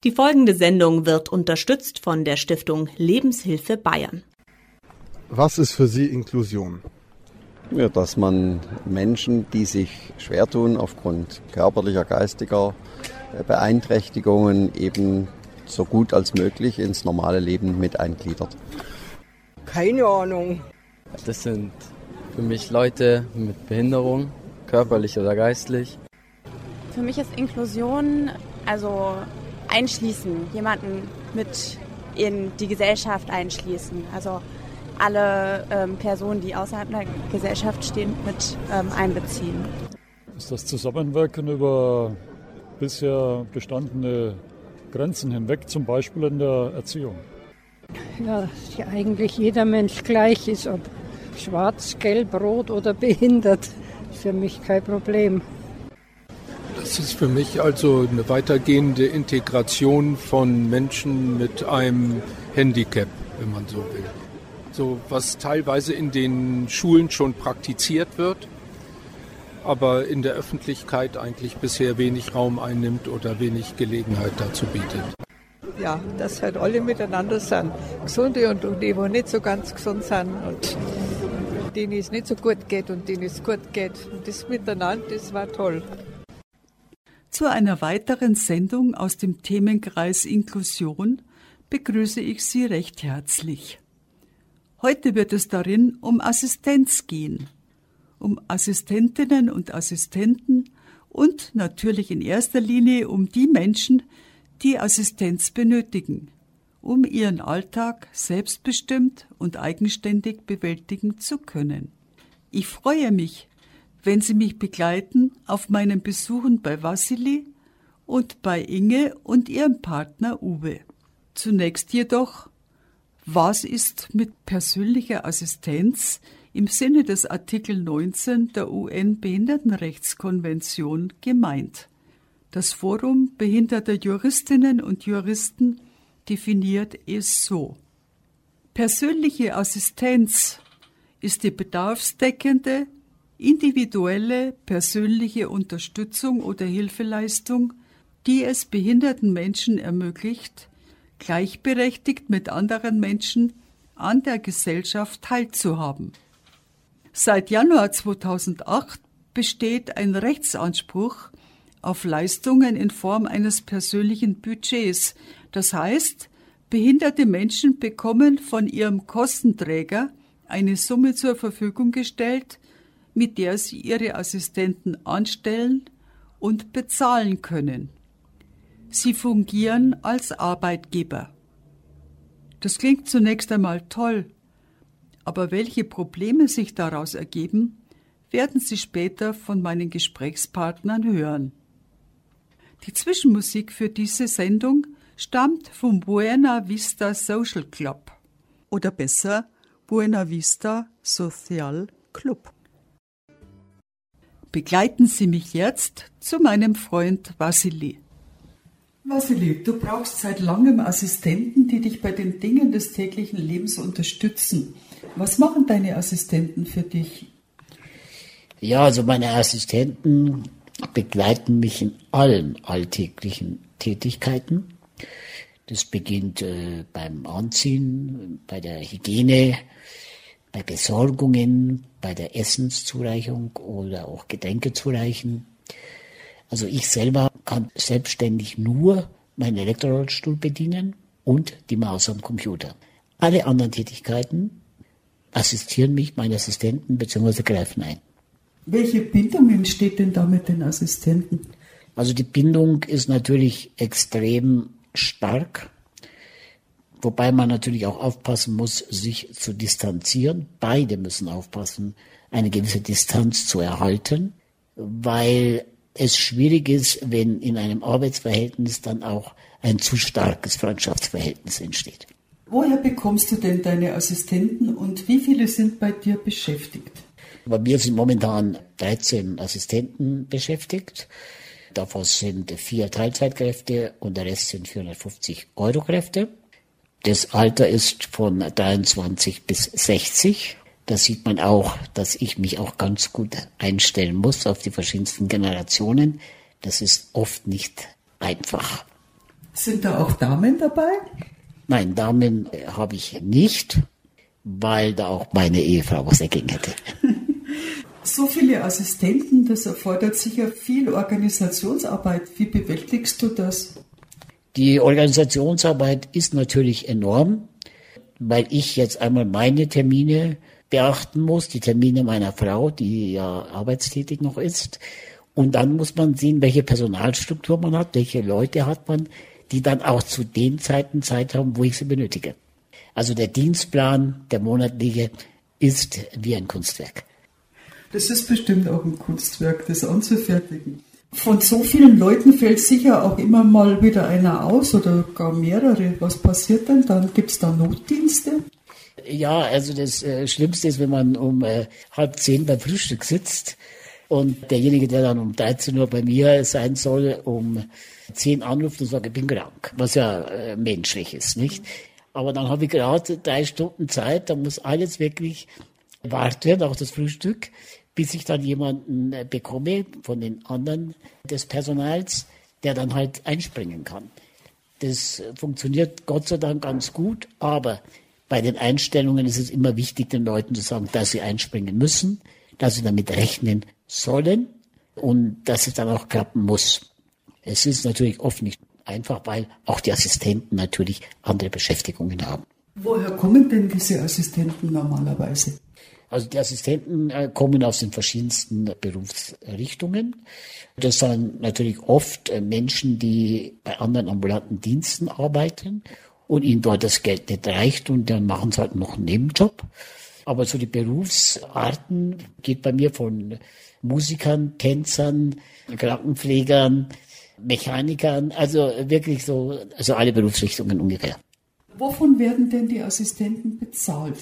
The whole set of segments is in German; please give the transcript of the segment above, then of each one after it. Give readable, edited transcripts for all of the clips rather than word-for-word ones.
Die folgende Sendung wird unterstützt von der Stiftung Lebenshilfe Bayern. Was ist für Sie Inklusion? Ja, dass man Menschen, die sich schwer tun aufgrund körperlicher, geistiger Beeinträchtigungen, eben so gut als möglich ins normale Leben mit eingliedert. Keine Ahnung. Das sind für mich Leute mit Behinderung, körperlich oder geistlich. Für mich ist Inklusion also einschließen, jemanden mit in die Gesellschaft einschließen. Also alle Personen, die außerhalb der Gesellschaft stehen, mit einbeziehen. Das ist das Zusammenwirken über bisher bestandene Grenzen hinweg, zum Beispiel in der Erziehung. Ja, dass ja eigentlich jeder Mensch gleich ist, ob schwarz, gelb, rot oder behindert, ist für mich kein Problem. Das ist für mich also eine weitergehende Integration von Menschen mit einem Handicap, wenn man so will. So was teilweise in den Schulen schon praktiziert wird, aber in der Öffentlichkeit eigentlich bisher wenig Raum einnimmt oder wenig Gelegenheit dazu bietet. Ja, dass halt alle miteinander sind. Gesunde und die, die nicht so ganz gesund sind und denen es nicht so gut geht und denen es gut geht. Und das miteinander, das war toll. Zu einer weiteren Sendung aus dem Themenkreis Inklusion begrüße ich Sie recht herzlich. Heute wird es darin um Assistenz gehen, um Assistentinnen und Assistenten und natürlich in erster Linie um die Menschen, die Assistenz benötigen, um ihren Alltag selbstbestimmt und eigenständig bewältigen zu können. Ich freue mich, wenn Sie mich begleiten auf meinen Besuchen bei Wassili und bei Inge und ihrem Partner Uwe. Zunächst jedoch: Was ist mit persönlicher Assistenz im Sinne des Artikel 19 der UN-Behindertenrechtskonvention gemeint? Das Forum behinderter Juristinnen und Juristen definiert es so: Persönliche Assistenz ist die bedarfsdeckende, individuelle, persönliche Unterstützung oder Hilfeleistung, die es behinderten Menschen ermöglicht, gleichberechtigt mit anderen Menschen an der Gesellschaft teilzuhaben. Seit Januar 2008 besteht ein Rechtsanspruch auf Leistungen in Form eines persönlichen Budgets. Das heißt, behinderte Menschen bekommen von ihrem Kostenträger eine Summe zur Verfügung gestellt, mit der sie ihre Assistenten anstellen und bezahlen können. Sie fungieren als Arbeitgeber. Das klingt zunächst einmal toll, aber welche Probleme sich daraus ergeben, werden Sie später von meinen Gesprächspartnern hören. Die Zwischenmusik für diese Sendung stammt vom Buena Vista Social Club oder besser Buena Vista Social Club. Begleiten Sie mich jetzt zu meinem Freund Wassili. Wassili, du brauchst seit langem Assistenten, die dich bei den Dingen des täglichen Lebens unterstützen. Was machen deine Assistenten für dich? Ja, also meine Assistenten begleiten mich in allen alltäglichen Tätigkeiten. Das beginnt beim Anziehen, bei der Hygiene, bei Besorgungen, bei der Essenszureichung oder auch Getränke zureichen. Also ich selber kann selbstständig nur meinen Elektrorollstuhl bedienen und die Maus am Computer. Alle anderen Tätigkeiten assistieren mich meine Assistenten bzw. greifen ein. Welche Bindung entsteht denn da mit den Assistenten? Also die Bindung ist natürlich extrem stark, wobei man natürlich auch aufpassen muss, sich zu distanzieren. Beide müssen aufpassen, eine gewisse Distanz zu erhalten, weil es schwierig ist, wenn in einem Arbeitsverhältnis dann auch ein zu starkes Freundschaftsverhältnis entsteht. Woher bekommst du denn deine Assistenten und wie viele sind bei dir beschäftigt? Bei mir sind momentan 13 Assistenten beschäftigt. Davon sind 4 Teilzeitkräfte und der Rest sind 450 Euro-Kräfte. Das Alter ist von 23 bis 60. Da sieht man auch, dass ich mich auch ganz gut einstellen muss auf die verschiedensten Generationen. Das ist oft nicht einfach. Sind da auch Damen dabei? Nein, Damen habe ich nicht, weil da auch meine Ehefrau was dagegen hätte. So viele Assistenten, das erfordert sicher viel Organisationsarbeit. Wie bewältigst du das? Die Organisationsarbeit ist natürlich enorm, weil ich jetzt einmal meine Termine beachten muss, die Termine meiner Frau, die ja arbeitstätig noch ist. Und dann muss man sehen, welche Personalstruktur man hat, welche Leute hat man, die dann auch zu den Zeiten Zeit haben, wo ich sie benötige. Also der Dienstplan, der monatliche, ist wie ein Kunstwerk. Das ist bestimmt auch ein Kunstwerk, das anzufertigen. Von so vielen Leuten fällt sicher auch immer mal wieder einer aus oder gar mehrere. Was passiert denn dann? Gibt es da Notdienste? Ja, also das Schlimmste ist, wenn man um 9:30 beim Frühstück sitzt und derjenige, der dann um 13 Uhr bei mir sein soll, um 10 anruft und sagt, ich bin krank, was ja menschlich ist, nicht? Aber dann habe ich gerade 3 Stunden Zeit, da muss alles wirklich warten, auch das Frühstück, bis ich dann jemanden bekomme von den anderen des Personals, der dann halt einspringen kann. Das funktioniert Gott sei Dank ganz gut, aber bei den Einstellungen ist es immer wichtig, den Leuten zu sagen, dass sie einspringen müssen, dass sie damit rechnen sollen und dass es dann auch klappen muss. Es ist natürlich oft nicht einfach, weil auch die Assistenten natürlich andere Beschäftigungen haben. Woher kommen denn diese Assistenten normalerweise? Also die Assistenten kommen aus den verschiedensten Berufsrichtungen. Das sind natürlich oft Menschen, die bei anderen ambulanten Diensten arbeiten und ihnen dort das Geld nicht reicht und dann machen sie halt noch einen Nebenjob. Aber so die Berufsarten geht bei mir von Musikern, Tänzern, Krankenpflegern, Mechanikern, also wirklich so, also alle Berufsrichtungen ungefähr. Wovon werden denn die Assistenten bezahlt?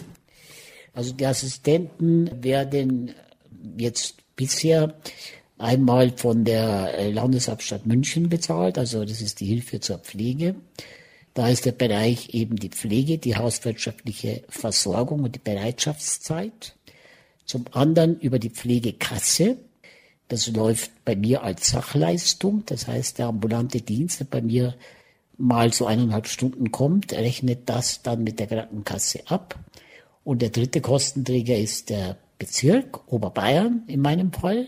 Also die Assistenten werden jetzt bisher einmal von der Landeshauptstadt München bezahlt, also das ist die Hilfe zur Pflege. Da ist der Bereich eben die Pflege, die hauswirtschaftliche Versorgung und die Bereitschaftszeit. Zum anderen über die Pflegekasse. Das läuft bei mir als Sachleistung. Das heißt, der ambulante Dienst, der bei mir mal so 1,5 Stunden kommt, rechnet das dann mit der Krankenkasse ab. Und der dritte Kostenträger ist der Bezirk Oberbayern in meinem Fall.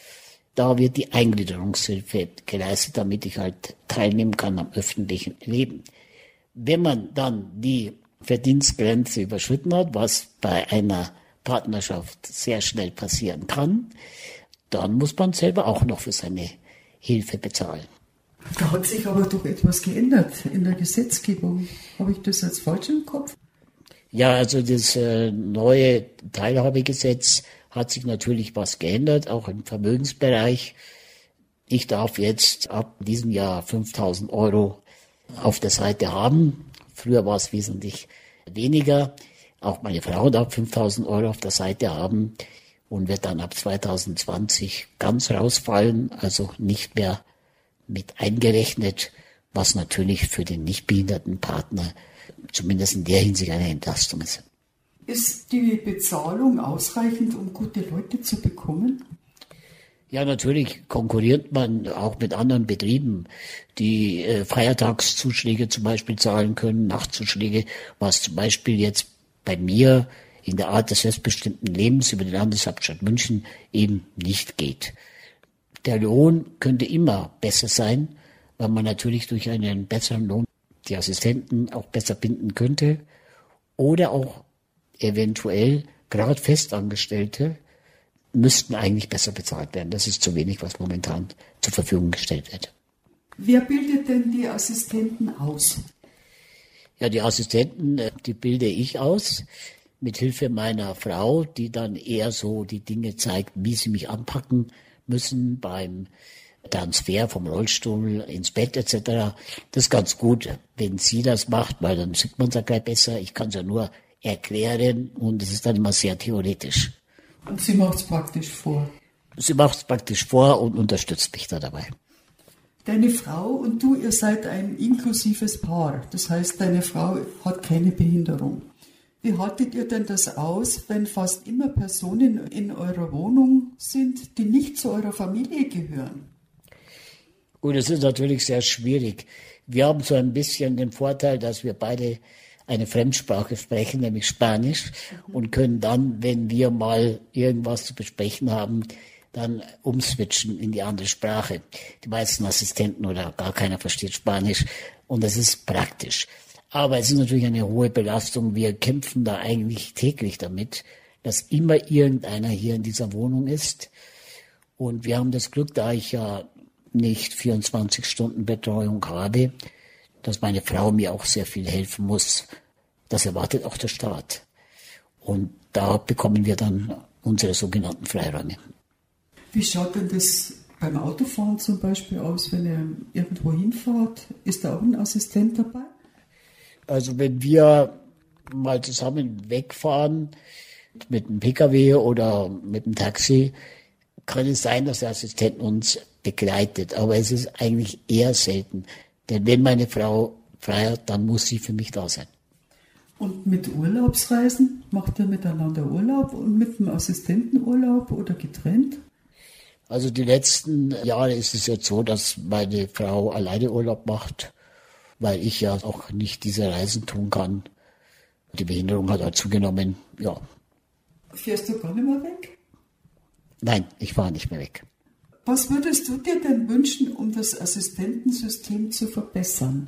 Da wird die Eingliederungshilfe geleistet, damit ich halt teilnehmen kann am öffentlichen Leben. Wenn man dann die Verdienstgrenze überschritten hat, was bei einer Partnerschaft sehr schnell passieren kann, dann muss man selber auch noch für seine Hilfe bezahlen. Da hat sich aber doch etwas geändert in der Gesetzgebung. Habe ich das jetzt falsch im Kopf? Ja, also das neue Teilhabegesetz hat sich natürlich was geändert, auch im Vermögensbereich. Ich darf jetzt ab diesem Jahr 5.000 Euro auf der Seite haben. Früher war es wesentlich weniger. Auch meine Frau darf 5.000 Euro auf der Seite haben und wird dann ab 2020 ganz rausfallen, also nicht mehr mit eingerechnet, was natürlich für den nicht behinderten Partner zumindest in der Hinsicht eine Entlastung ist. Ist die Bezahlung ausreichend, um gute Leute zu bekommen? Ja, natürlich konkurriert man auch mit anderen Betrieben, die Feiertagszuschläge zum Beispiel zahlen können, Nachtzuschläge, was zum Beispiel jetzt bei mir in der Art des selbstbestimmten Lebens über die Landeshauptstadt München eben nicht geht. Der Lohn könnte immer besser sein, weil man natürlich durch einen besseren Lohn die Assistenten auch besser binden könnte oder auch eventuell gerade Festangestellte müssten eigentlich besser bezahlt werden. Das ist zu wenig, was momentan zur Verfügung gestellt wird. Wer bildet denn die Assistenten aus? Ja, die Assistenten, die bilde ich aus, mit Hilfe meiner Frau, die dann eher so die Dinge zeigt, wie sie mich anpacken müssen beim Transfer vom Rollstuhl ins Bett etc. Das ist ganz gut, wenn sie das macht, weil dann sieht man es ja gleich besser. Ich kann es ja nur erklären und es ist dann immer sehr theoretisch. Und sie macht es praktisch vor? Sie macht es praktisch vor und unterstützt mich da dabei. Deine Frau und du, ihr seid ein inklusives Paar. Das heißt, deine Frau hat keine Behinderung. Wie haltet ihr denn das aus, wenn fast immer Personen in eurer Wohnung sind, die nicht zu eurer Familie gehören? Und es ist natürlich sehr schwierig, Wir haben so ein bisschen den Vorteil, dass wir beide eine Fremdsprache sprechen, nämlich Spanisch, und können dann, wenn wir mal irgendwas zu besprechen haben, dann umswitchen in die andere Sprache. Die meisten Assistenten oder gar keiner versteht Spanisch und das ist praktisch. Aber es ist natürlich eine hohe Belastung. Wir kämpfen da eigentlich täglich damit, dass immer irgendeiner hier in dieser Wohnung ist. Und wir haben das Glück, da ich ja nicht 24 Stunden Betreuung habe, dass meine Frau mir auch sehr viel helfen muss. Das erwartet auch der Staat. Und da bekommen wir dann unsere sogenannten Freiräume. Wie schaut denn das beim Autofahren zum Beispiel aus, wenn ihr irgendwo hinfahrt? Ist da auch ein Assistent dabei? Also wenn wir mal zusammen wegfahren mit einem PKW oder mit einem Taxi, kann es sein, dass der Assistent uns begleitet. Aber es ist eigentlich eher selten. Denn wenn meine Frau frei hat, dann muss sie für mich da sein. Und mit Urlaubsreisen? Macht ihr miteinander Urlaub und mit dem Assistenten Urlaub oder getrennt? Also die letzten Jahre ist es jetzt so, dass meine Frau alleine Urlaub macht, weil ich ja auch nicht diese Reisen tun kann. Die Behinderung hat auch zugenommen, ja. Fährst du gar nicht mehr weg? Nein, ich fahre nicht mehr weg. Was würdest du dir denn wünschen, um das Assistentensystem zu verbessern?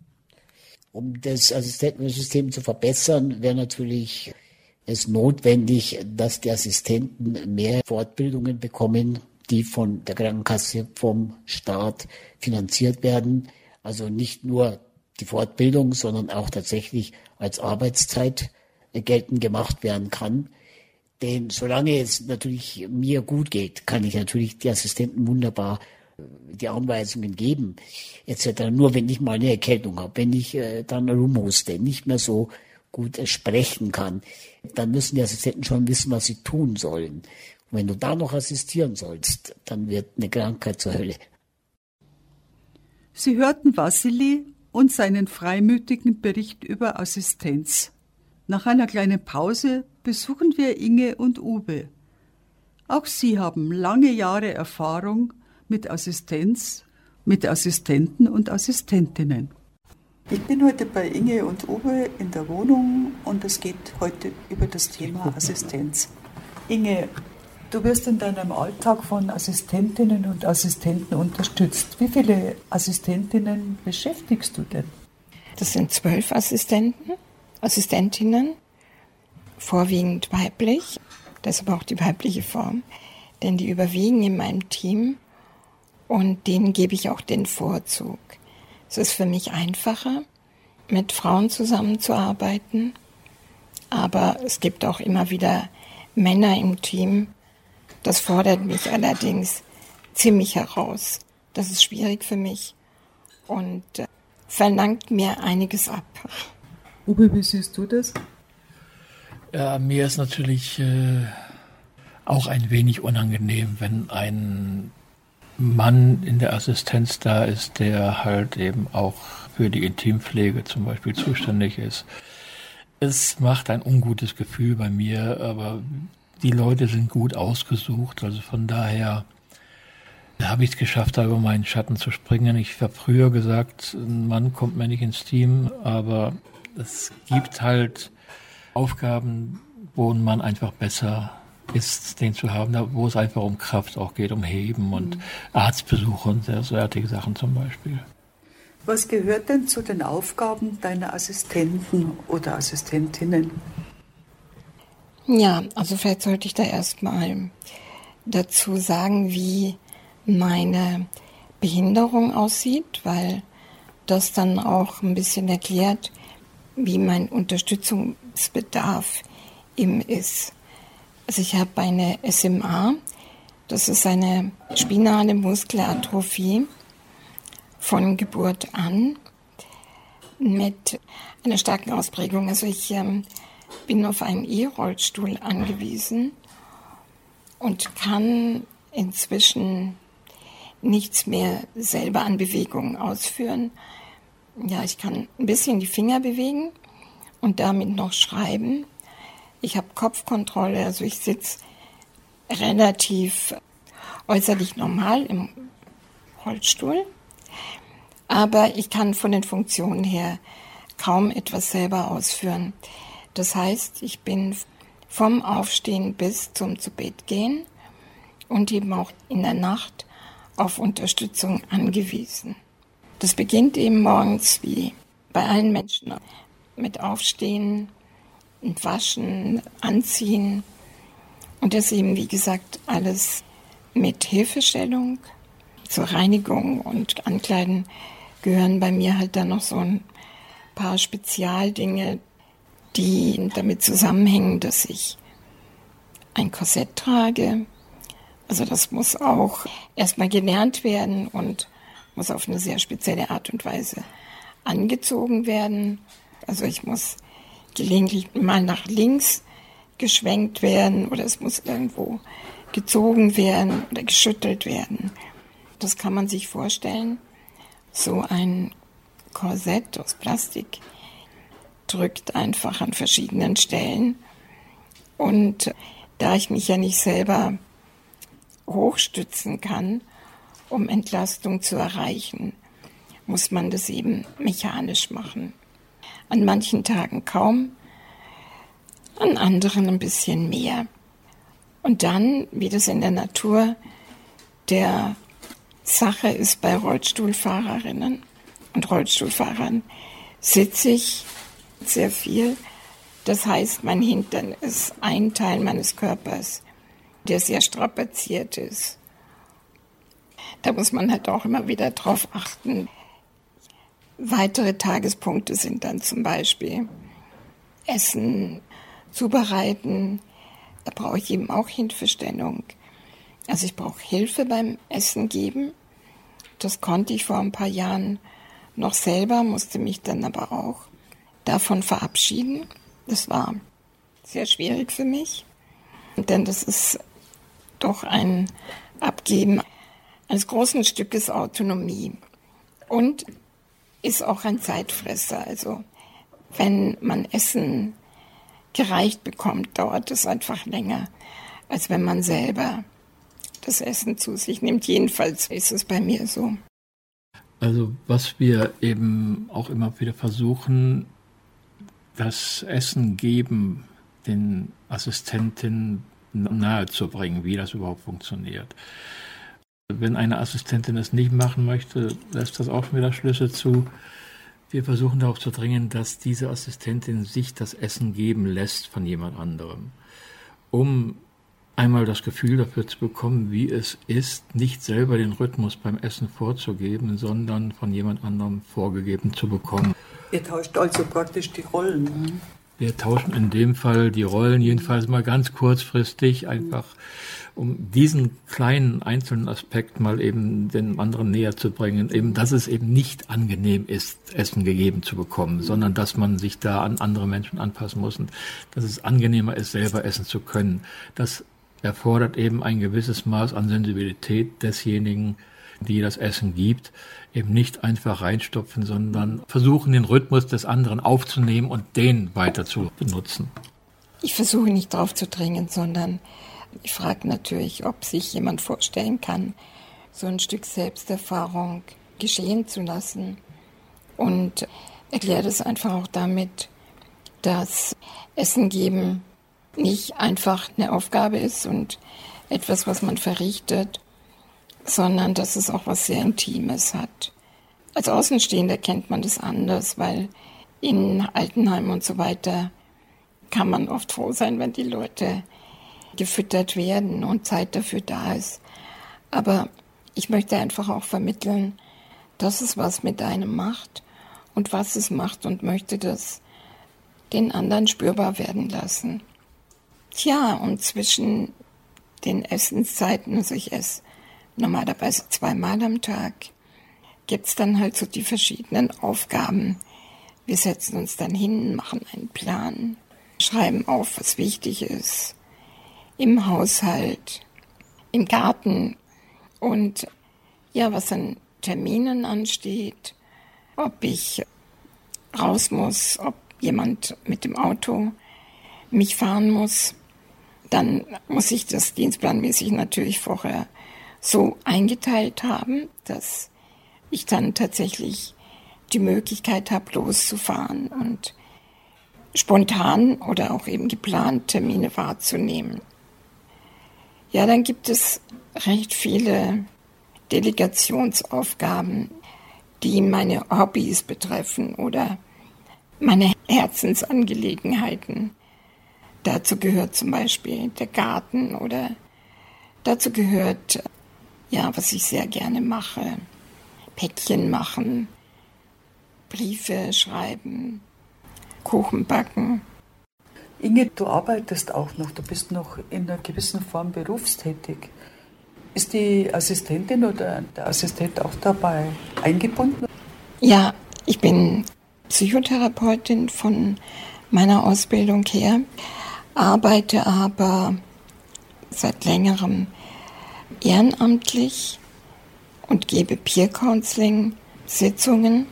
Um das Assistentensystem zu verbessern, wäre natürlich es notwendig, dass die Assistenten mehr Fortbildungen bekommen, die von der Krankenkasse, vom Staat finanziert werden. Also nicht nur die Fortbildung, sondern auch tatsächlich als Arbeitszeit geltend gemacht werden kann. Denn solange es natürlich mir gut geht, kann ich natürlich die Assistenten wunderbar die Anweisungen geben, etc. Nur wenn ich mal eine Erkältung habe, wenn ich dann rumhuste, nicht mehr so gut sprechen kann, dann müssen die Assistenten schon wissen, was sie tun sollen. Und wenn du da noch assistieren sollst, dann wird eine Krankheit zur Hölle. Sie hörten Wassili und seinen freimütigen Bericht über Assistenz. Nach einer kleinen Pause besuchen wir Inge und Uwe. Auch sie haben lange Jahre Erfahrung mit Assistenz, mit Assistenten und Assistentinnen. Ich bin heute bei Inge und Uwe in der Wohnung und es geht heute über das Thema Assistenz. Inge, du wirst in deinem Alltag von Assistentinnen und Assistenten unterstützt. Wie viele Assistentinnen beschäftigst du denn? Das sind 12 Assistentinnen, vorwiegend weiblich. Das ist aber auch die weibliche Form, denn die überwiegen in meinem Team und denen gebe ich auch den Vorzug. Es ist für mich einfacher, mit Frauen zusammenzuarbeiten, aber es gibt auch immer wieder Männer im Team. Das fordert mich allerdings ziemlich heraus. Das ist schwierig für mich und verlangt mir einiges ab. Uwe, wie siehst du das? Ja, mir ist natürlich auch ein wenig unangenehm, wenn ein Mann in der Assistenz da ist, der halt eben auch für die Intimpflege zum Beispiel zuständig ist. Es macht ein ungutes Gefühl bei mir, aber die Leute sind gut ausgesucht, also von daher habe ich es geschafft, da über meinen Schatten zu springen. Ich habe früher gesagt, ein Mann kommt mir nicht ins Team, aber es gibt halt Aufgaben, wo ein Mann einfach besser ist, den zu haben, wo es einfach um Kraft auch geht, um Heben und Arztbesuche und derartige Sachen zum Beispiel. Was gehört denn zu den Aufgaben deiner Assistenten oder Assistentinnen? Ja, also vielleicht sollte ich da erstmal dazu sagen, wie meine Behinderung aussieht, weil das dann auch ein bisschen erklärt, wie mein Unterstützungsbedarf eben ist. Also ich habe eine SMA, das ist eine spinale Muskelatrophie von Geburt an mit einer starken Ausprägung. Also ich bin auf einen E-Rollstuhl angewiesen und kann inzwischen nichts mehr selber an Bewegungen ausführen. Ja, ich kann ein bisschen die Finger bewegen und damit noch schreiben. Ich habe Kopfkontrolle, also ich sitze relativ äußerlich normal im Rollstuhl. Aber ich kann von den Funktionen her kaum etwas selber ausführen. Das heißt, ich bin vom Aufstehen bis zum Zubettgehen und eben auch in der Nacht auf Unterstützung angewiesen. Das beginnt eben morgens wie bei allen Menschen mit Aufstehen und Waschen, Anziehen und das eben, wie gesagt, alles mit Hilfestellung. Zur Reinigung und Ankleiden gehören bei mir halt dann noch so ein paar Spezialdinge, die damit zusammenhängen, dass ich ein Korsett trage. Also das muss auch erstmal gelernt werden und muss auf eine sehr spezielle Art und Weise angezogen werden. Also ich muss gelegentlich mal nach links geschwenkt werden oder es muss irgendwo gezogen werden oder geschüttelt werden. Das kann man sich vorstellen. So ein Korsett aus Plastik drückt einfach an verschiedenen Stellen. Und da ich mich ja nicht selber hochstützen kann, um Entlastung zu erreichen, muss man das eben mechanisch machen. An manchen Tagen kaum, an anderen ein bisschen mehr. Und dann, wie das in der Natur der Sache ist bei Rollstuhlfahrerinnen und Rollstuhlfahrern, sitze ich sehr viel. Das heißt, mein Hintern ist ein Teil meines Körpers, der sehr strapaziert ist. Da muss man halt auch immer wieder drauf achten. Weitere Tagespunkte sind dann zum Beispiel Essen zubereiten. Da brauche ich eben auch Hilfestellung. Also ich brauche Hilfe beim Essen geben. Das konnte ich vor ein paar Jahren noch selber, musste mich dann aber auch davon verabschieden. Das war sehr schwierig für mich, denn das ist doch ein Abgeben eines großen Stückes Autonomie und ist auch ein Zeitfresser. Also wenn man Essen gereicht bekommt, dauert es einfach länger, als wenn man selber das Essen zu sich nimmt. Jedenfalls ist es bei mir so. Also was wir eben auch immer wieder versuchen, das Essen geben den Assistentinnen nahezubringen, wie das überhaupt funktioniert. Wenn eine Assistentin es nicht machen möchte, lässt das auch schon wieder Schlüsse zu. Wir versuchen darauf zu dringen, dass diese Assistentin sich das Essen geben lässt von jemand anderem, um einmal das Gefühl dafür zu bekommen, wie es ist, nicht selber den Rhythmus beim Essen vorzugeben, sondern von jemand anderem vorgegeben zu bekommen. Ihr tauscht also praktisch die Rollen. Wir tauschen in dem Fall die Rollen, jedenfalls mal ganz kurzfristig, einfach um diesen kleinen einzelnen Aspekt mal eben den anderen näher zu bringen, eben, dass es eben nicht angenehm ist, Essen gegeben zu bekommen, sondern dass man sich da an andere Menschen anpassen muss und dass es angenehmer ist, selber essen zu können. Das erfordert eben ein gewisses Maß an Sensibilität desjenigen, die das Essen gibt, eben nicht einfach reinstopfen, sondern versuchen, den Rhythmus des anderen aufzunehmen und den weiter zu benutzen. Ich versuche nicht drauf zu dringen, sondern ich frage natürlich, ob sich jemand vorstellen kann, so ein Stück Selbsterfahrung geschehen zu lassen und erkläre das einfach auch damit, dass Essen geben nicht einfach eine Aufgabe ist und etwas, was man verrichtet, sondern dass es auch was sehr Intimes hat. Als Außenstehender kennt man das anders, weil in Altenheimen und so weiter kann man oft froh sein, wenn die Leute gefüttert werden und Zeit dafür da ist. Aber ich möchte einfach auch vermitteln, dass es was mit einem macht und was es macht und möchte das den anderen spürbar werden lassen. Tja, und zwischen den Essenszeiten, also ich esse normalerweise 2-mal am Tag, gibt es dann halt so die verschiedenen Aufgaben. Wir setzen uns dann hin, machen einen Plan, schreiben auf, was wichtig ist, im Haushalt, im Garten und ja, was an Terminen ansteht, ob ich raus muss, ob jemand mit dem Auto mich fahren muss. Dann muss ich das dienstplanmäßig natürlich vorher so eingeteilt haben, dass ich dann tatsächlich die Möglichkeit habe, loszufahren und spontan oder auch eben geplant Termine wahrzunehmen. Ja, dann gibt es recht viele Delegationsaufgaben, die meine Hobbys betreffen oder meine Herzensangelegenheiten. Dazu gehört zum Beispiel der Garten oder dazu gehört, ja, was ich sehr gerne mache, Päckchen machen, Briefe schreiben, Kuchen backen. Inge, du arbeitest auch noch, du bist noch in einer gewissen Form berufstätig. Ist die Assistentin oder der Assistent auch dabei eingebunden? Ja, ich bin Psychotherapeutin von meiner Ausbildung her, arbeite aber seit längerem ehrenamtlich und gebe Peer-Counseling-Sitzungen.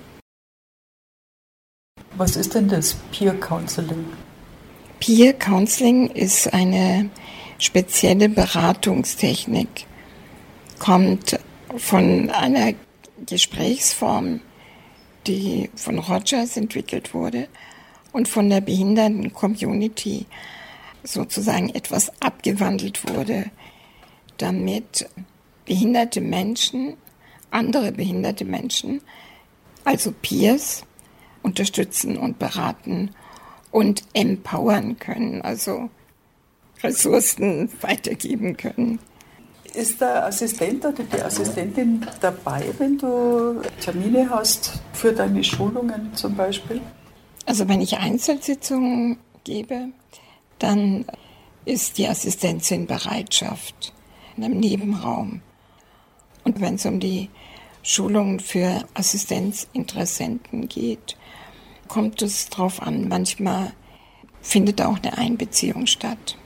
Was ist denn das Peer-Counseling? Peer-Counseling ist eine spezielle Beratungstechnik, kommt von einer Gesprächsform, die von Rogers entwickelt wurde und von der Behinderten-Community sozusagen etwas abgewandelt wurde, damit behinderte Menschen, andere behinderte Menschen, also Peers, unterstützen und beraten und empowern können, also Ressourcen weitergeben können. Ist der Assistent oder die Assistentin dabei, wenn du Termine hast für deine Schulungen zum Beispiel? Also wenn ich Einzelsitzungen gebe, dann ist die Assistenz in Bereitschaft, in einem Nebenraum. Und wenn es um die Schulungen für Assistenzinteressenten geht, kommt es drauf an. Manchmal findet auch eine Einbeziehung statt.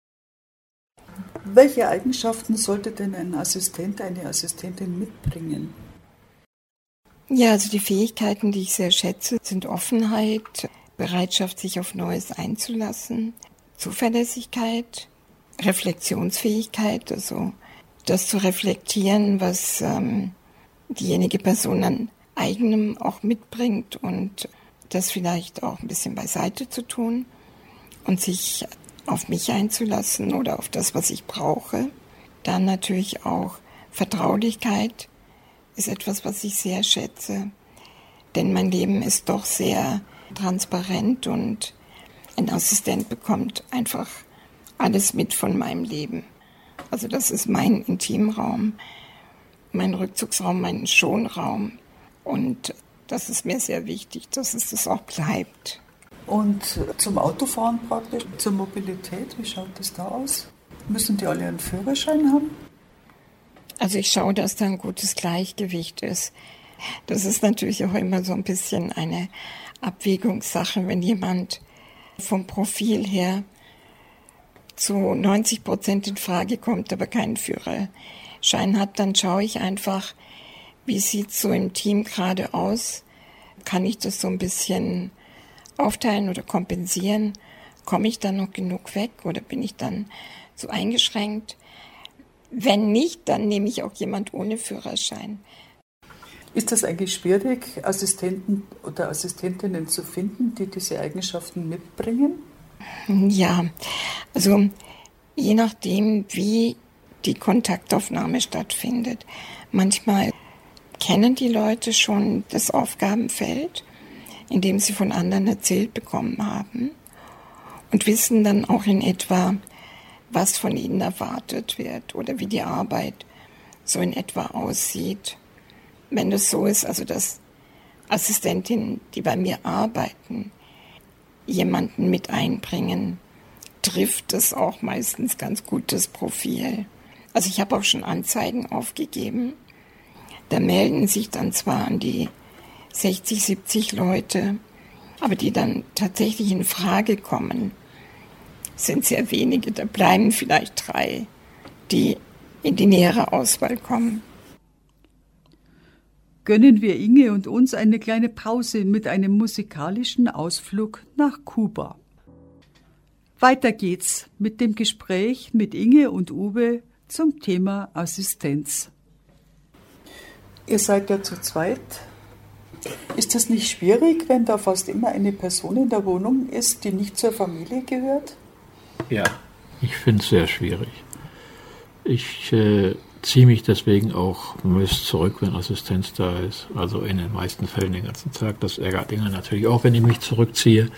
Welche Eigenschaften sollte denn ein Assistent, eine Assistentin mitbringen? Ja, also die Fähigkeiten, die ich sehr schätze, sind Offenheit, Bereitschaft, sich auf Neues einzulassen, Zuverlässigkeit, Reflexionsfähigkeit, also das zu reflektieren, was diejenige Person an eigenem auch mitbringt und das vielleicht auch ein bisschen beiseite zu tun und sich auf mich einzulassen oder auf das, was ich brauche. Dann natürlich auch Vertraulichkeit ist etwas, was ich sehr schätze, denn mein Leben ist doch sehr transparent und ein Assistent bekommt einfach alles mit von meinem Leben. Also das ist mein Intimraum, mein Rückzugsraum, mein Schonraum und das ist mir sehr wichtig, dass es das auch bleibt. Und zum Autofahren praktisch, zur Mobilität, wie schaut das da aus? Müssen die alle einen Führerschein haben? Also ich schaue, dass da ein gutes Gleichgewicht ist. Das ist natürlich auch immer so ein bisschen eine Abwägungssache, wenn jemand vom Profil her zu 90% in Frage kommt, aber keinen Führerschein hat, dann schaue ich einfach, wie sieht es so im Team gerade aus? Kann ich das so ein bisschen aufteilen oder kompensieren? Komme ich dann noch genug weg oder bin ich dann so eingeschränkt? Wenn nicht, dann nehme ich auch jemand ohne Führerschein. Ist das eigentlich schwierig, Assistenten oder Assistentinnen zu finden, die diese Eigenschaften mitbringen? Ja, also je nachdem, wie die Kontaktaufnahme stattfindet. Manchmal kennen die Leute schon das Aufgabenfeld, in dem sie von anderen erzählt bekommen haben und wissen dann auch in etwa, was von ihnen erwartet wird oder wie die Arbeit so in etwa aussieht. Wenn das so ist, also dass Assistentinnen, die bei mir arbeiten, jemanden mit einbringen, trifft es auch meistens ganz gut das Profil. Also ich habe auch schon Anzeigen aufgegeben. Da melden sich dann zwar an die 60, 70 Leute, aber die dann tatsächlich in Frage kommen, sind sehr wenige. Da bleiben vielleicht 3, die in die nähere Auswahl kommen. Gönnen wir Inge und uns eine kleine Pause mit einem musikalischen Ausflug nach Kuba. Weiter geht's mit dem Gespräch mit Inge und Uwe zum Thema Assistenz. Ihr seid ja zu zweit. Ist das nicht schwierig, wenn da fast immer eine Person in der Wohnung ist, die nicht zur Familie gehört? Ja, ich finde es sehr schwierig. Ich ziehe mich deswegen auch meist zurück, wenn Assistenz da ist. Also in den meisten Fällen den ganzen Tag. Das ärgert Inge natürlich auch, wenn ich mich zurückziehe.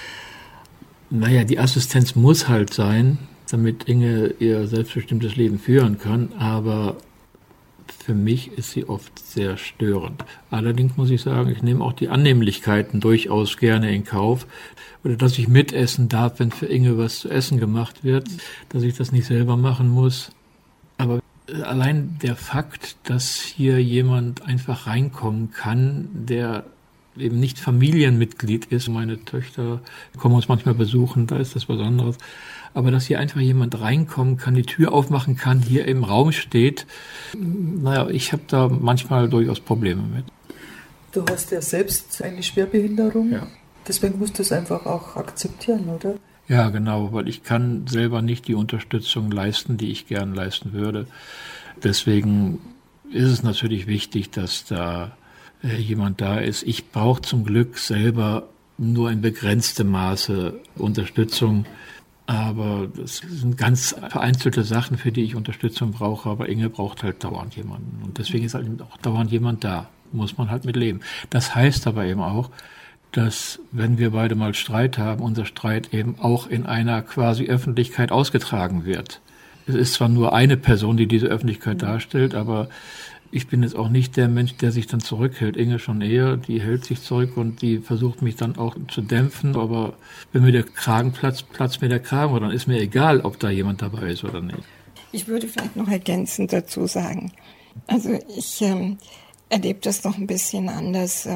Naja, die Assistenz muss halt sein, damit Inge ihr selbstbestimmtes Leben führen kann. Aber für mich ist sie oft sehr störend. Allerdings muss ich sagen, ich nehme auch die Annehmlichkeiten durchaus gerne in Kauf. Oder dass ich mitessen darf, wenn für Inge was zu essen gemacht wird, dass ich das nicht selber machen muss. Aber allein der Fakt, dass hier jemand einfach reinkommen kann, der eben nicht Familienmitglied ist. Meine Töchter kommen uns manchmal besuchen, da ist das was anderes. Aber dass hier einfach jemand reinkommen kann, die Tür aufmachen kann, hier im Raum steht, naja, ich habe da manchmal durchaus Probleme mit. Du hast ja selbst eine Schwerbehinderung. Ja. Deswegen musst du es einfach auch akzeptieren, oder? Ja, genau, weil ich kann selber nicht die Unterstützung leisten, die ich gern leisten würde. Deswegen ist es natürlich wichtig, dass da jemand da ist. Ich brauche zum Glück selber nur in begrenztem Maße Unterstützung, aber das sind ganz vereinzelte Sachen, für die ich Unterstützung brauche, aber Inge braucht halt dauernd jemanden und deswegen ist halt auch dauernd jemand da, muss man halt mit leben. Das heißt aber eben auch, dass, wenn wir beide mal Streit haben, unser Streit eben auch in einer quasi Öffentlichkeit ausgetragen wird. Es ist zwar nur eine Person, die diese Öffentlichkeit darstellt, aber ich bin jetzt auch nicht der Mensch, der sich dann zurückhält. Inge schon eher, die hält sich zurück und die versucht mich dann auch zu dämpfen. Aber wenn mir der Kragen platzt mir der Kragen, oder dann ist mir egal, ob da jemand dabei ist oder nicht. Ich würde vielleicht noch ergänzend dazu sagen, also ich erlebe das noch ein bisschen anders.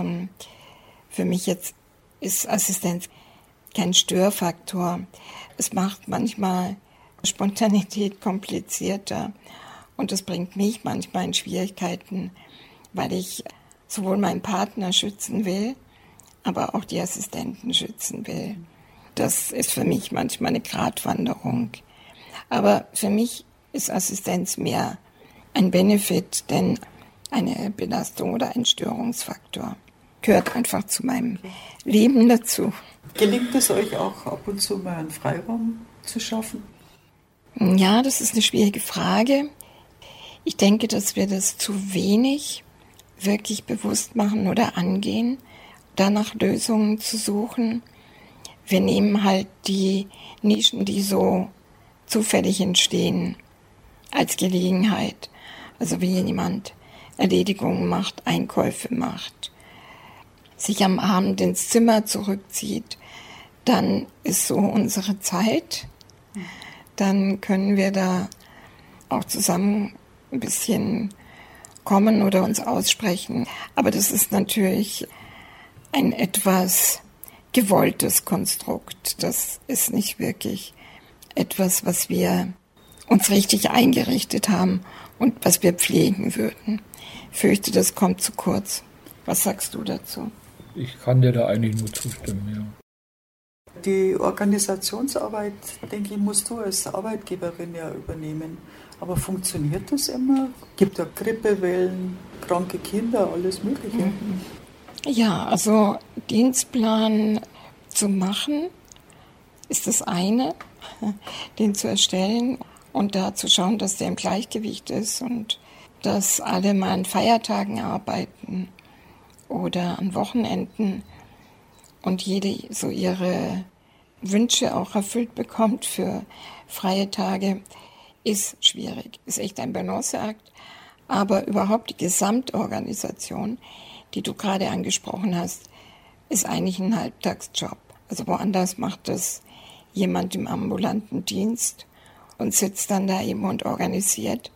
Für mich jetzt ist Assistenz kein Störfaktor. Es macht manchmal Spontanität komplizierter. Und das bringt mich manchmal in Schwierigkeiten, weil ich sowohl meinen Partner schützen will, aber auch die Assistenten schützen will. Das ist für mich manchmal eine Gratwanderung. Aber für mich ist Assistenz mehr ein Benefit, denn eine Belastung oder ein Störungsfaktor gehört einfach zu meinem Leben dazu. Gelingt es euch auch ab und zu mal einen Freiraum zu schaffen? Ja, das ist eine schwierige Frage. Ich denke, dass wir das zu wenig wirklich bewusst machen oder angehen, danach Lösungen zu suchen. Wir nehmen halt die Nischen, die so zufällig entstehen, als Gelegenheit. Also wie jemand Erledigungen macht, Einkäufe macht, sich am Abend ins Zimmer zurückzieht, dann ist so unsere Zeit. Dann können wir da auch zusammen ein bisschen kommen oder uns aussprechen. Aber das ist natürlich ein etwas gewolltes Konstrukt. Das ist nicht wirklich etwas, was wir uns richtig eingerichtet haben und was wir pflegen würden. Ich fürchte, das kommt zu kurz. Was sagst du dazu? Ich kann dir da eigentlich nur zustimmen, ja. Die Organisationsarbeit, denke ich, musst du als Arbeitgeberin ja übernehmen. Aber funktioniert das immer? Gibt ja Grippewellen, kranke Kinder, alles Mögliche. Ja, also Dienstplan zu machen ist das eine, den zu erstellen und da zu schauen, dass der im Gleichgewicht ist und dass alle mal an Feiertagen arbeiten oder an Wochenenden und jede so ihre Wünsche auch erfüllt bekommt für freie Tage, ist schwierig, ist echt ein Balanceakt. Aber überhaupt die Gesamtorganisation, die du gerade angesprochen hast, ist eigentlich ein Halbtagsjob. Also woanders macht das jemand im ambulanten Dienst und sitzt dann da eben und organisiert.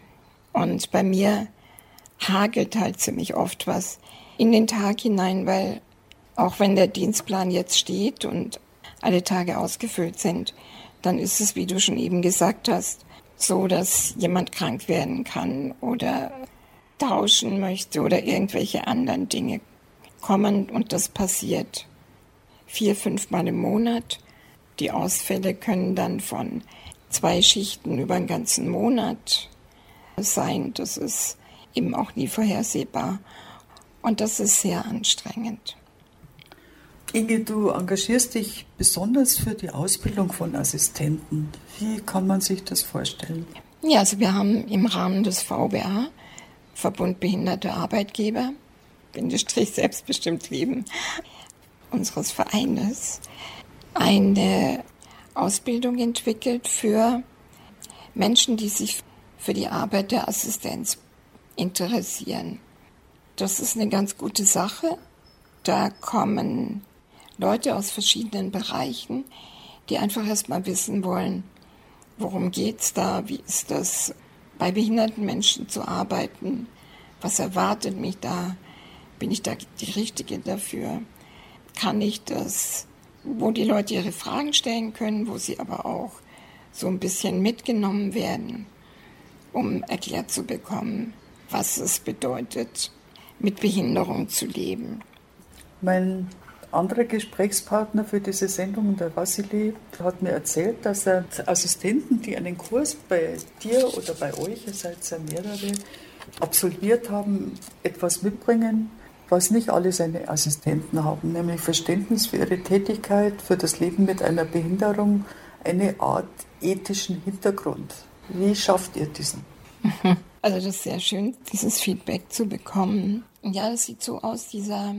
Und bei mir hagelt halt ziemlich oft was in den Tag hinein, weil auch wenn der Dienstplan jetzt steht und alle Tage ausgefüllt sind, dann ist es, wie du schon eben gesagt hast, so, dass jemand krank werden kann oder tauschen möchte oder irgendwelche anderen Dinge kommen und das passiert 4-5 Mal im Monat. Die Ausfälle können dann von 2 Schichten über den ganzen Monat sein. Das ist eben auch nie vorhersehbar. Und das ist sehr anstrengend. Inge, du engagierst dich besonders für die Ausbildung von Assistenten. Wie kann man sich das vorstellen? Ja, also wir haben im Rahmen des VBA, Verbund Behinderte Arbeitgeber, Selbstbestimmt Leben, unseres Vereines, eine Ausbildung entwickelt für Menschen, die sich für die Arbeit der Assistenz interessieren. Das ist eine ganz gute Sache. Da kommen Leute aus verschiedenen Bereichen, die einfach erst mal wissen wollen, worum geht's da, wie ist das, bei behinderten Menschen zu arbeiten, was erwartet mich da, bin ich da die Richtige dafür, kann ich das, wo die Leute ihre Fragen stellen können, wo sie aber auch so ein bisschen mitgenommen werden, um erklärt zu bekommen, was es bedeutet, mit Behinderung zu leben. Mein anderer Gesprächspartner für diese Sendung, der Wassili, hat mir erzählt, dass er Assistenten, die einen Kurs bei dir oder bei euch, ihr seid ja mehrere, absolviert haben, etwas mitbringen, was nicht alle seine Assistenten haben, nämlich Verständnis für ihre Tätigkeit, für das Leben mit einer Behinderung, eine Art ethischen Hintergrund. Wie schafft ihr diesen? Also das ist sehr schön, dieses Feedback zu bekommen. Ja, es sieht so aus, dieser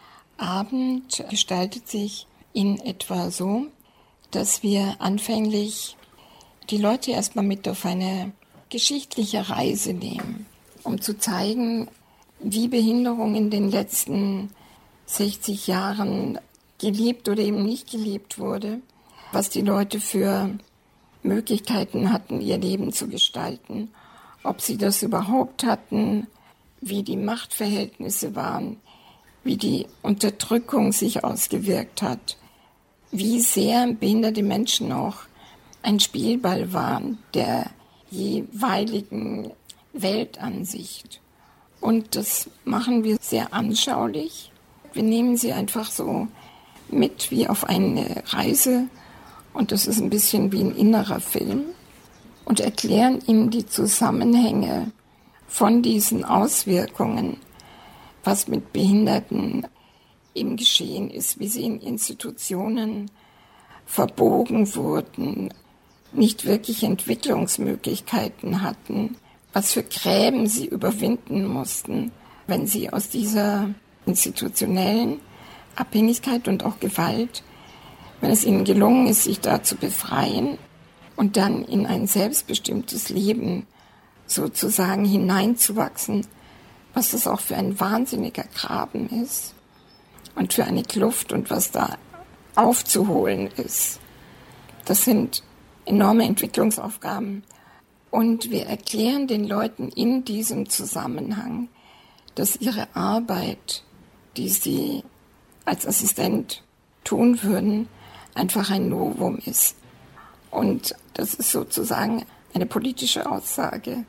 Abend gestaltet sich in etwa so, dass wir anfänglich die Leute erstmal mit auf eine geschichtliche Reise nehmen, um zu zeigen, wie Behinderung in den letzten 60 Jahren gelebt oder eben nicht gelebt wurde, was die Leute für Möglichkeiten hatten, ihr Leben zu gestalten, ob sie das überhaupt hatten, wie die Machtverhältnisse waren, wie die Unterdrückung sich ausgewirkt hat, wie sehr behinderte Menschen auch ein Spielball waren der jeweiligen Weltansicht. Und das machen wir sehr anschaulich. Wir nehmen sie einfach so mit wie auf eine Reise, und das ist ein bisschen wie ein innerer Film, und erklären ihnen die Zusammenhänge von diesen Auswirkungen, was mit Behinderten im Geschehen ist, wie sie in Institutionen verbogen wurden, nicht wirklich Entwicklungsmöglichkeiten hatten, was für Gräben sie überwinden mussten, wenn sie aus dieser institutionellen Abhängigkeit und auch Gewalt, wenn es ihnen gelungen ist, sich da zu befreien und dann in ein selbstbestimmtes Leben sozusagen hineinzuwachsen, was das auch für ein wahnsinniger Graben ist und für eine Kluft und was da aufzuholen ist. Das sind enorme Entwicklungsaufgaben. Und wir erklären den Leuten in diesem Zusammenhang, dass ihre Arbeit, die sie als Assistent tun würden, einfach ein Novum ist. Und das ist sozusagen eine politische Aussage.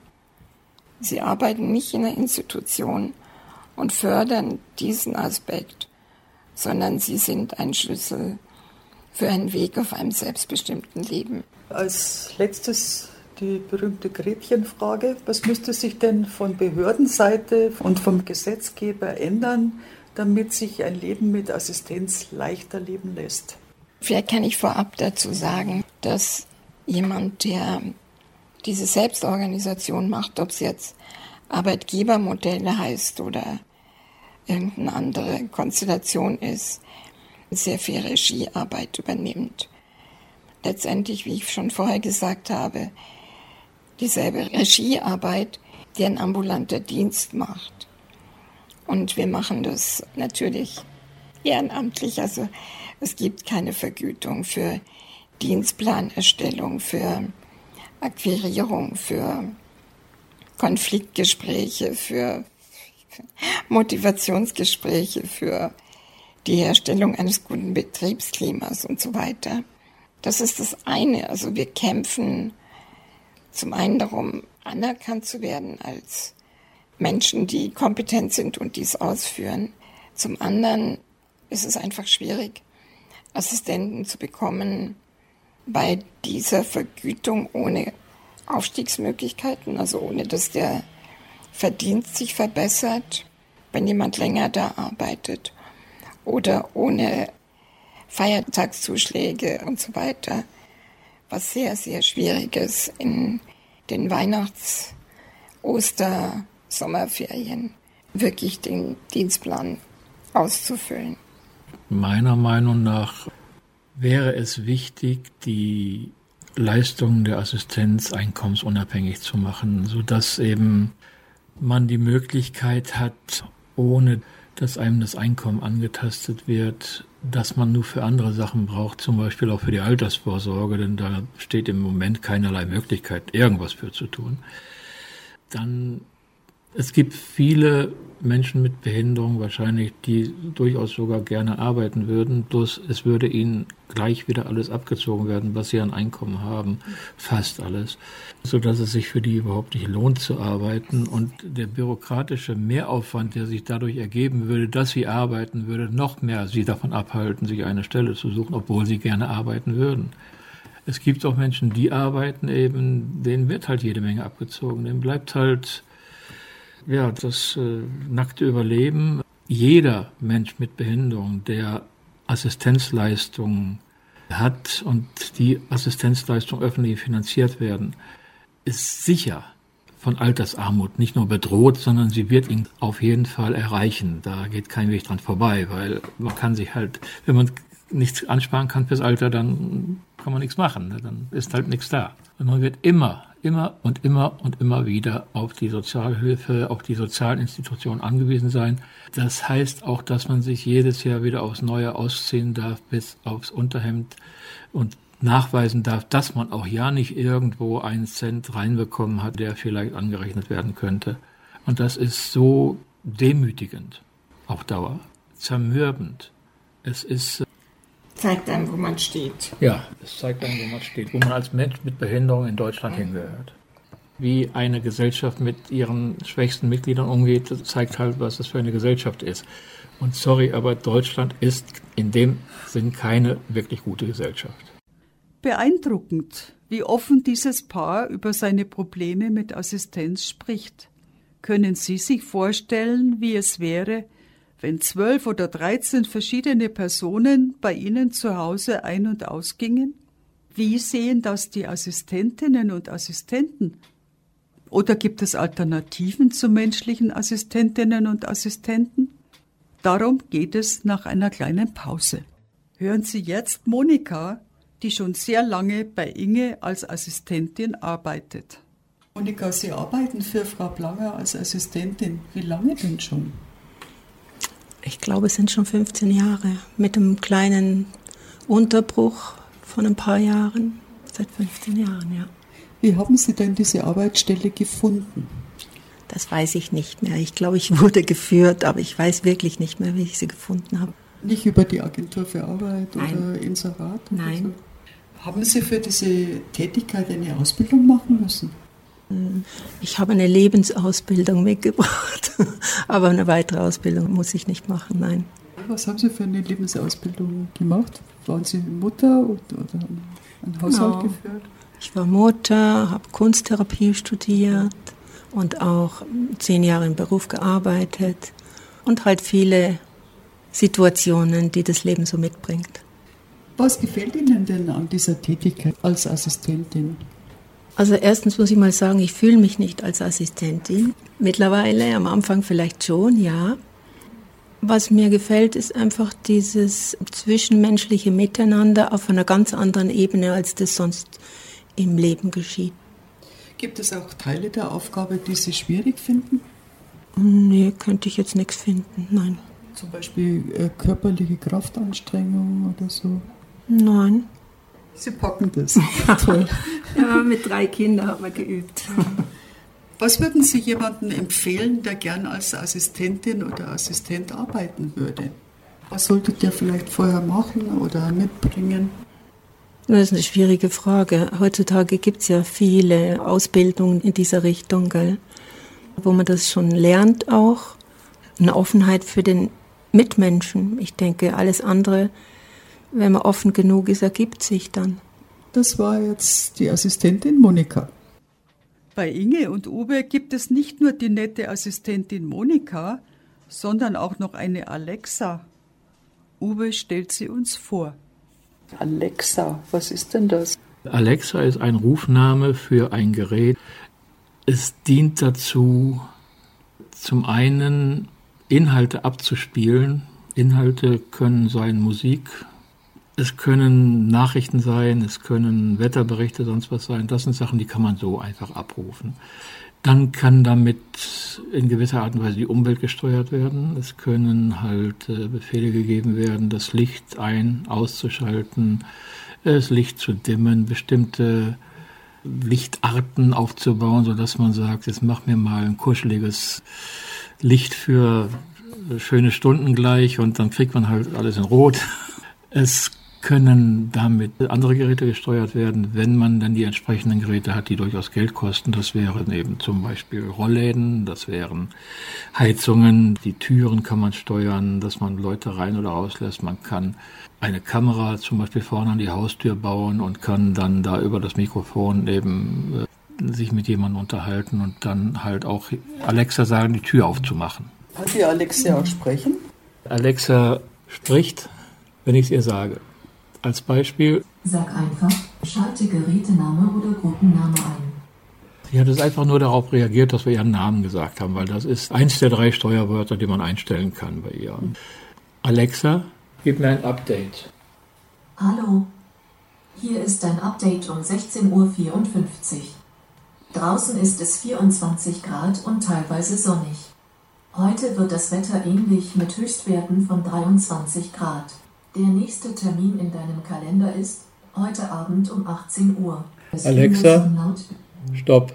Sie arbeiten nicht in einer Institution und fördern diesen Aspekt, sondern sie sind ein Schlüssel für einen Weg auf einem selbstbestimmten Leben. Als letztes die berühmte Gretchenfrage. Was müsste sich denn von Behördenseite und vom Gesetzgeber ändern, damit sich ein Leben mit Assistenz leichter leben lässt? Vielleicht kann ich vorab dazu sagen, dass jemand, der diese Selbstorganisation macht, ob es jetzt Arbeitgebermodelle heißt oder irgendeine andere Konstellation ist, sehr viel Regiearbeit übernimmt. Letztendlich, wie ich schon vorher gesagt habe, dieselbe Regiearbeit, die ein ambulanter Dienst macht. Und wir machen das natürlich ehrenamtlich, also es gibt keine Vergütung für Dienstplanerstellung, für Akquirierung, für Konfliktgespräche, für Motivationsgespräche, für die Herstellung eines guten Betriebsklimas und so weiter. Das ist das eine. Also wir kämpfen zum einen darum, anerkannt zu werden als Menschen, die kompetent sind und dies ausführen. Zum anderen ist es einfach schwierig, Assistenten zu bekommen bei dieser Vergütung ohne Aufstiegsmöglichkeiten, also ohne dass der Verdienst sich verbessert, wenn jemand länger da arbeitet oder ohne Feiertagszuschläge und so weiter. Was sehr, sehr schwierig ist in den Weihnachts-, Oster-, Sommerferien, wirklich den Dienstplan auszufüllen. Meiner Meinung nach wäre es wichtig, die Leistungen der Assistenz einkommensunabhängig zu machen, sodass eben man die Möglichkeit hat, ohne dass einem das Einkommen angetastet wird, dass man nur für andere Sachen braucht, zum Beispiel auch für die Altersvorsorge, denn da steht im Moment keinerlei Möglichkeit, irgendwas für zu tun. Dann, es gibt viele Menschen mit Behinderung wahrscheinlich, die durchaus sogar gerne arbeiten würden, bloß es würde ihnen gleich wieder alles abgezogen werden, was sie an Einkommen haben, fast alles, sodass es sich für die überhaupt nicht lohnt zu arbeiten und der bürokratische Mehraufwand, der sich dadurch ergeben würde, dass sie arbeiten würde, noch mehr sie davon abhalten, sich eine Stelle zu suchen, obwohl sie gerne arbeiten würden. Es gibt auch Menschen, die arbeiten eben, denen wird halt jede Menge abgezogen, denen bleibt halt das nackte Überleben. Jeder Mensch mit Behinderung, der Assistenzleistungen hat und die Assistenzleistungen öffentlich finanziert werden, ist sicher von Altersarmut nicht nur bedroht, sondern sie wird ihn auf jeden Fall erreichen. Da geht kein Weg dran vorbei, weil man kann sich halt, wenn man nichts ansparen kann fürs Alter, dann kann man nichts machen, dann ist halt nichts da. Und man wird immer wieder auf die Sozialhilfe, auf die sozialen Institutionen angewiesen sein. Das heißt auch, dass man sich jedes Jahr wieder aufs Neue ausziehen darf, bis aufs Unterhemd und nachweisen darf, dass man auch ja nicht irgendwo einen Cent reinbekommen hat, der vielleicht angerechnet werden könnte. Und das ist so demütigend auf Dauer, zermürbend. Es ist zeigt einem, wo man steht. Ja, es zeigt einem, wo man steht, wo man als Mensch mit Behinderung in Deutschland hingehört. Wie eine Gesellschaft mit ihren schwächsten Mitgliedern umgeht, das zeigt halt, was das für eine Gesellschaft ist. Und sorry, aber Deutschland ist in dem Sinn keine wirklich gute Gesellschaft. Beeindruckend, wie offen dieses Paar über seine Probleme mit Assistenz spricht. Können Sie sich vorstellen, wie es wäre, wenn 12 oder 13 verschiedene Personen bei Ihnen zu Hause ein- und ausgingen? Wie sehen das die Assistentinnen und Assistenten? Oder gibt es Alternativen zu menschlichen Assistentinnen und Assistenten? Darum geht es nach einer kleinen Pause. Hören Sie jetzt Monika, die schon sehr lange bei Inge als Assistentin arbeitet. Monika, Sie arbeiten für Frau Blanger als Assistentin. Wie lange denn schon? Ich glaube, es sind schon 15 Jahre, mit einem kleinen Unterbruch von ein paar Jahren, seit 15 Jahren, ja. Wie haben Sie denn diese Arbeitsstelle gefunden? Das weiß ich nicht mehr. Ich glaube, ich wurde geführt, aber ich weiß wirklich nicht mehr, wie ich sie gefunden habe. Nicht über die Agentur für Arbeit Nein. oder Inserat? Nein. Oder so? Haben Sie für diese Tätigkeit eine Ausbildung machen müssen? Ich habe eine Lebensausbildung mitgebracht, aber eine weitere Ausbildung muss ich nicht machen, nein. Was haben Sie für eine Lebensausbildung gemacht? Waren Sie Mutter oder ein Haushalt geführt? Ich war Mutter, habe Kunsttherapie studiert und auch 10 Jahre im Beruf gearbeitet und halt viele Situationen, die das Leben so mitbringt. Was gefällt Ihnen denn an dieser Tätigkeit als Assistentin? Also erstens muss ich mal sagen, ich fühle mich nicht als Assistentin. Mittlerweile, am Anfang vielleicht schon, ja. Was mir gefällt, ist einfach dieses zwischenmenschliche Miteinander auf einer ganz anderen Ebene, als das sonst im Leben geschieht. Gibt es auch Teile der Aufgabe, die Sie schwierig finden? Nee, könnte ich jetzt nichts finden, nein. Zum Beispiel körperliche Kraftanstrengung oder so? Nein. Sie packen das. Toll. Ja, mit 3 Kindern hat man geübt. Was würden Sie jemandem empfehlen, der gern als Assistentin oder Assistent arbeiten würde? Was sollte der vielleicht vorher machen oder mitbringen? Das ist eine schwierige Frage. Heutzutage gibt es ja viele Ausbildungen in dieser Richtung, gell? Wo man das schon lernt auch. Eine Offenheit für den Mitmenschen. Ich denke, alles andere, wenn man offen genug ist, ergibt sich dann. Das war jetzt die Assistentin Monika. Bei Inge und Uwe gibt es nicht nur die nette Assistentin Monika, sondern auch noch eine Alexa. Uwe stellt sie uns vor. Alexa, was ist denn das? Alexa ist ein Rufname für ein Gerät. Es dient dazu, zum einen Inhalte abzuspielen. Inhalte können sein Musik, es können Nachrichten sein, es können Wetterberichte, sonst was sein. Das sind Sachen, die kann man so einfach abrufen. Dann kann damit in gewisser Art und Weise die Umwelt gesteuert werden. Es können halt Befehle gegeben werden, das Licht auszuschalten, das Licht zu dimmen, bestimmte Lichtarten aufzubauen, sodass man sagt, jetzt mach mir mal ein kuscheliges Licht für schöne Stunden gleich und dann kriegt man halt alles in Rot. Es können damit andere Geräte gesteuert werden, wenn man dann die entsprechenden Geräte hat, die durchaus Geld kosten. Das wären eben zum Beispiel Rollläden, das wären Heizungen, die Türen kann man steuern, dass man Leute rein oder rauslässt. Man kann eine Kamera zum Beispiel vorne an die Haustür bauen und kann dann da über das Mikrofon eben sich mit jemandem unterhalten und dann halt auch Alexa sagen, die Tür aufzumachen. Kann die Alexa auch sprechen? Alexa spricht, wenn ich es ihr sage. Als Beispiel. Sag einfach, schalte Gerätename oder Gruppenname ein. Sie hat es einfach nur darauf reagiert, dass wir ihren Namen gesagt haben, weil das ist eins der 3 Steuerwörter, die man einstellen kann bei ihr. Alexa, gib mir ein Update. Hallo, hier ist ein Update um 16:54 Uhr. Draußen ist es 24 Grad und teilweise sonnig. Heute wird das Wetter ähnlich mit Höchstwerten von 23 Grad. Der nächste Termin in deinem Kalender ist heute Abend um 18 Uhr. Alexa, stopp.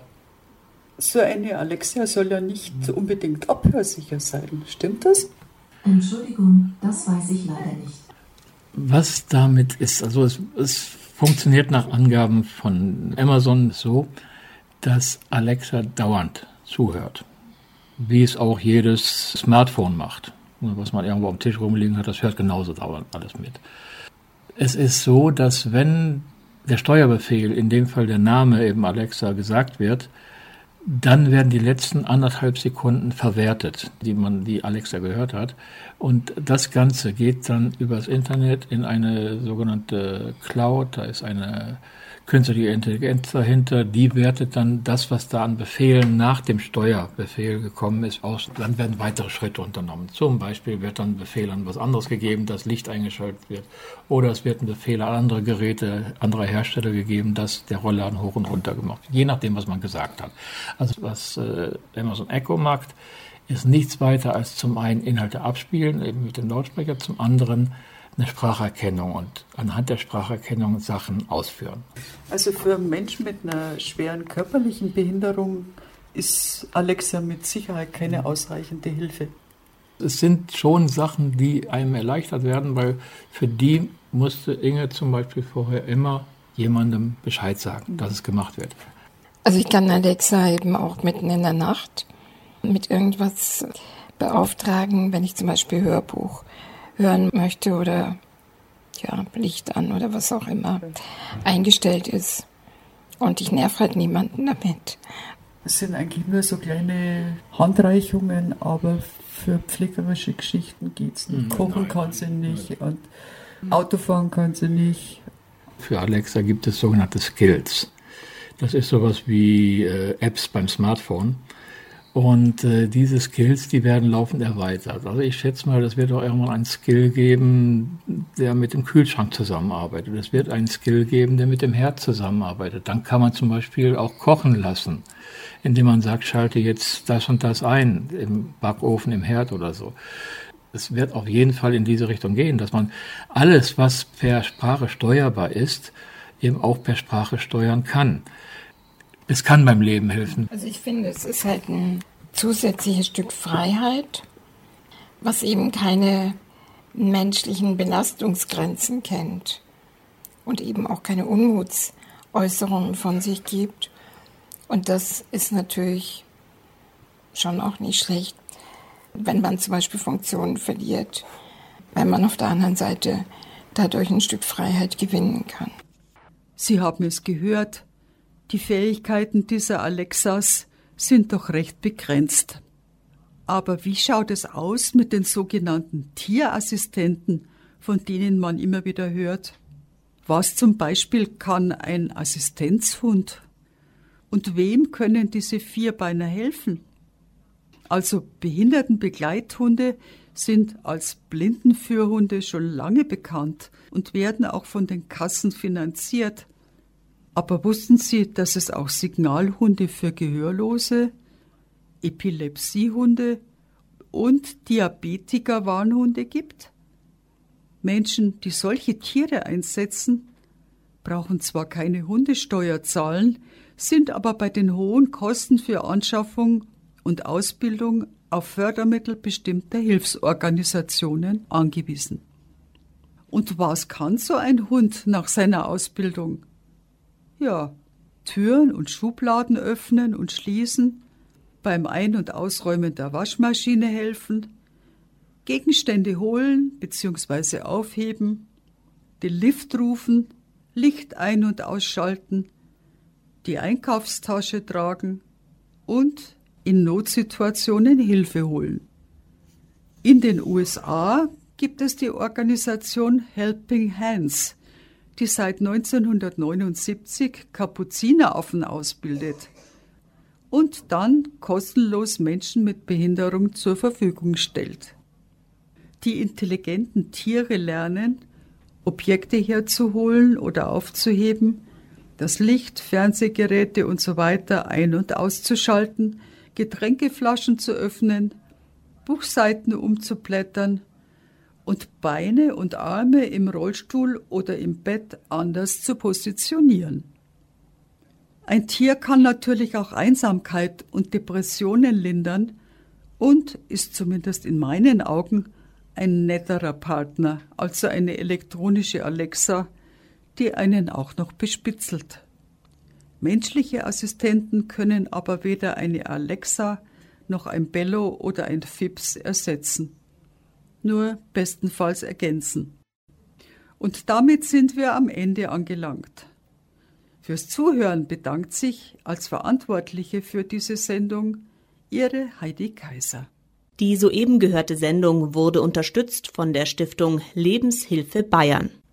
So eine Alexa soll ja nicht unbedingt abhörsicher sein. Stimmt das? Entschuldigung, das weiß ich leider nicht. Was damit ist, also es funktioniert nach Angaben von Amazon so, dass Alexa dauernd zuhört. Wie es auch jedes Smartphone macht. Was man irgendwo am Tisch rumliegen hat, das hört genauso dauernd alles mit. Es ist so, dass wenn der Steuerbefehl, in dem Fall der Name eben Alexa, gesagt wird, dann werden die letzten 1,5 Sekunden verwertet, die Alexa gehört hat. Und das Ganze geht dann übers Internet in eine sogenannte Cloud. Da ist eine künstliche Intelligenz dahinter, die wertet dann das, was da an Befehlen nach dem Steuerbefehl gekommen ist, aus. Dann werden weitere Schritte unternommen. Zum Beispiel wird dann ein Befehl an was anderes gegeben, dass Licht eingeschaltet wird. Oder es wird ein Befehl an andere Geräte, anderer Hersteller gegeben, dass der Rollladen hoch und runter gemacht wird. Je nachdem, was man gesagt hat. Also was Amazon Echo macht, ist nichts weiter als zum einen Inhalte abspielen, eben mit dem Lautsprecher, zum anderen eine Spracherkennung und anhand der Spracherkennung Sachen ausführen. Also für Menschen mit einer schweren körperlichen Behinderung ist Alexa mit Sicherheit keine ausreichende Hilfe. Es sind schon Sachen, die einem erleichtert werden, weil für die musste Inge zum Beispiel vorher immer jemandem Bescheid sagen, dass es gemacht wird. Also ich kann Alexa eben auch mitten in der Nacht mit irgendwas beauftragen, wenn ich zum Beispiel Hörbuch hören möchte oder ja, Licht an oder was auch immer eingestellt ist. Und ich nerv halt niemanden damit. Es sind eigentlich nur so kleine Handreichungen, aber für pflegerische Geschichten geht es nicht. Kochen kann sie nicht und Autofahren kann sie nicht. Für Alexa gibt es sogenannte Skills. Das ist sowas wie Apps beim Smartphone. Und diese Skills, die werden laufend erweitert. Also ich schätze mal, das wird auch irgendwann einen Skill geben, der mit dem Kühlschrank zusammenarbeitet. Es wird einen Skill geben, der mit dem Herd zusammenarbeitet. Dann kann man zum Beispiel auch kochen lassen, indem man sagt, schalte jetzt das und das ein, im Backofen, im Herd oder so. Es wird auf jeden Fall in diese Richtung gehen, dass man alles, was per Sprache steuerbar ist, eben auch per Sprache steuern kann. Es kann beim Leben helfen. Also ich finde, es ist halt ein zusätzliches Stück Freiheit, was eben keine menschlichen Belastungsgrenzen kennt und eben auch keine Unmutsäußerungen von sich gibt. Und das ist natürlich schon auch nicht schlecht, wenn man zum Beispiel Funktionen verliert, weil man auf der anderen Seite dadurch ein Stück Freiheit gewinnen kann. Sie haben es gehört. Die Fähigkeiten dieser Alexas sind doch recht begrenzt. Aber wie schaut es aus mit den sogenannten Tierassistenten, von denen man immer wieder hört? Was zum Beispiel kann ein Assistenzhund? Und wem können diese Vierbeiner helfen? Also Behindertenbegleithunde sind als Blindenführhunde schon lange bekannt und werden auch von den Kassen finanziert. Aber wussten Sie, dass es auch Signalhunde für Gehörlose, Epilepsiehunde und Diabetiker-Warnhunde gibt? Menschen, die solche Tiere einsetzen, brauchen zwar keine Hundesteuer zahlen, sind aber bei den hohen Kosten für Anschaffung und Ausbildung auf Fördermittel bestimmter Hilfsorganisationen angewiesen. Und was kann so ein Hund nach seiner Ausbildung? Ja, Türen und Schubladen öffnen und schließen, beim Ein- und Ausräumen der Waschmaschine helfen, Gegenstände holen bzw. aufheben, den Lift rufen, Licht ein- und ausschalten, die Einkaufstasche tragen und in Notsituationen Hilfe holen. In den USA gibt es die Organisation Helping Hands, die seit 1979 Kapuzineraffen ausbildet und dann kostenlos Menschen mit Behinderung zur Verfügung stellt. Die intelligenten Tiere lernen, Objekte herzuholen oder aufzuheben, das Licht, Fernsehgeräte usw. ein- und auszuschalten, Getränkeflaschen zu öffnen, Buchseiten umzublättern und Beine und Arme im Rollstuhl oder im Bett anders zu positionieren. Ein Tier kann natürlich auch Einsamkeit und Depressionen lindern und ist zumindest in meinen Augen ein netterer Partner, also eine elektronische Alexa, die einen auch noch bespitzelt. Menschliche Assistenten können aber weder eine Alexa noch ein Bello oder ein Fips ersetzen, nur bestenfalls ergänzen. Und damit sind wir am Ende angelangt. Fürs Zuhören bedankt sich als Verantwortliche für diese Sendung Ihre Heidi Kaiser. Die soeben gehörte Sendung wurde unterstützt von der Stiftung Lebenshilfe Bayern.